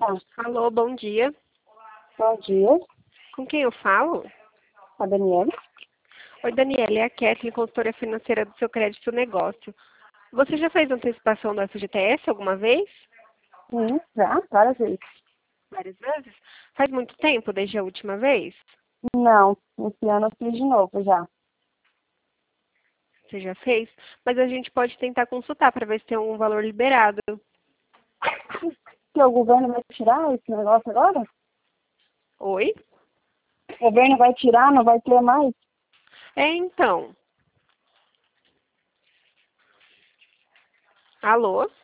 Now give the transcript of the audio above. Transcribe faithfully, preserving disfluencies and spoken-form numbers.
Tá. Alô, bom dia. Bom dia, Com quem eu falo? a Daniela. Oi, Daniela, é a Kathleen, consultora financeira do seu crédito negócio. Você já fez antecipação do F G T S alguma vez? Sim, já, várias vezes. Várias vezes? Faz muito tempo desde a última vez? Não, esse ano eu fiz de novo já. Você já fez? Mas a gente pode tentar consultar para ver se tem algum valor liberado. Que o governo vai tirar esse negócio agora? Oi? O governo vai tirar, não vai ter mais? É, então. Alô?